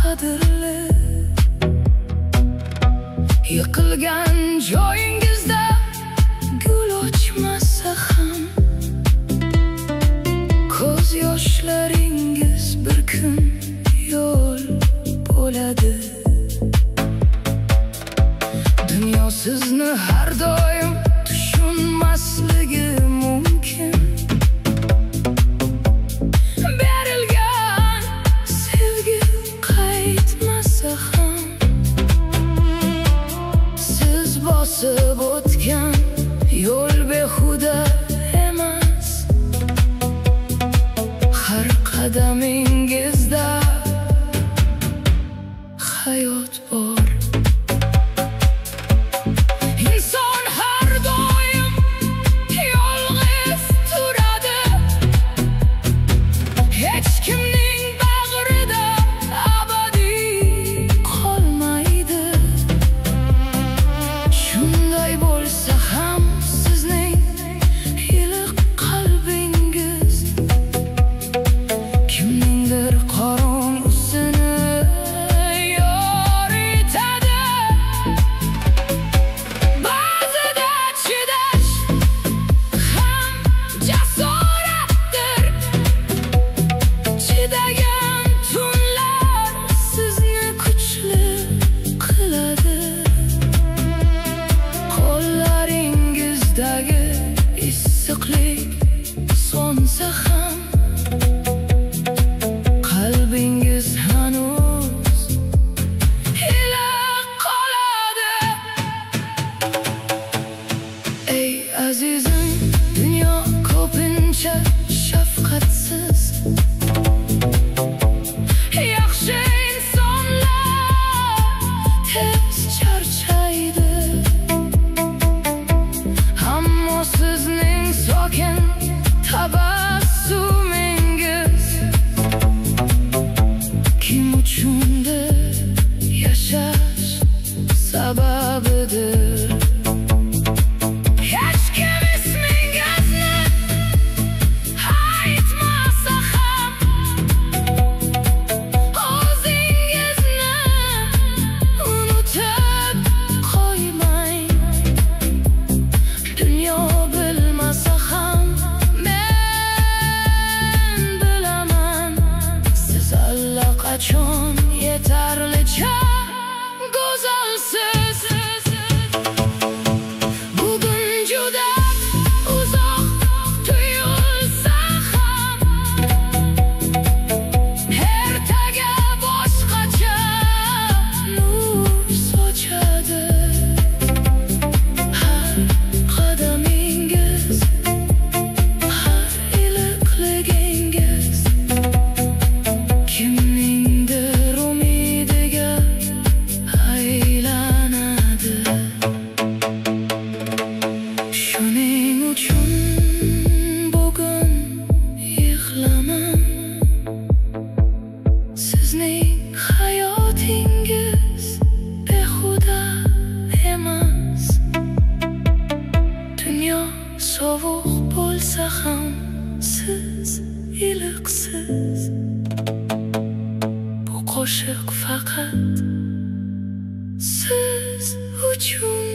qadrli. Yiqilgan joyingizda gul ochmasa ham, ko'z yoshlaringiz bir kun yo'l bo'ladi. Dunyo sizni har doim tushunmasligi mumkin. Berilgan sevgi qaytmasa ham, siz bosib o'tgan yo'l behuda emas. Har qadamingizda hayot bor. Inson har doim yolg'iz turadi, hech kimning bag'rida abadiy qolmaydi. Shunday bo'lsa ham sizning iliq qalbingiz kimningdir qorong'usini yoritadi. Ba'zida chidash ham jasoratdir. Chidagan tunlar sizni kuchli qiladi. Qo'llaringizdagi issiqlik so'nsa ham, qalbingiz hanuz iliq qoladi. Ey azizim, dunyo ko'pincha shafqatsiz. Yaxshi insonlar tez charchaydi, ammo sizning sokin tabassumingiz kim uchundir yashash sababidir. Hech kim ismingizni aytmasa ham, o'zingizni unutib qo'ymang. Dunyo bilmasa ham men bilaman, siz allaqachon yetarlicha go'zalsiz. Bugun juda uzoq tuyulsa ham, ertaga boshqacha nur sochadi. Har qadamingiz, har iliqligingiz kimningdir umidiga aylanadi. Shuning uchun bugun yig'laman. Sizning hayotingiz behuda emas. Dunyo sovuq bo'lsa ham, siz iliqsiz. Bu qo'shiq faqat siz uchun.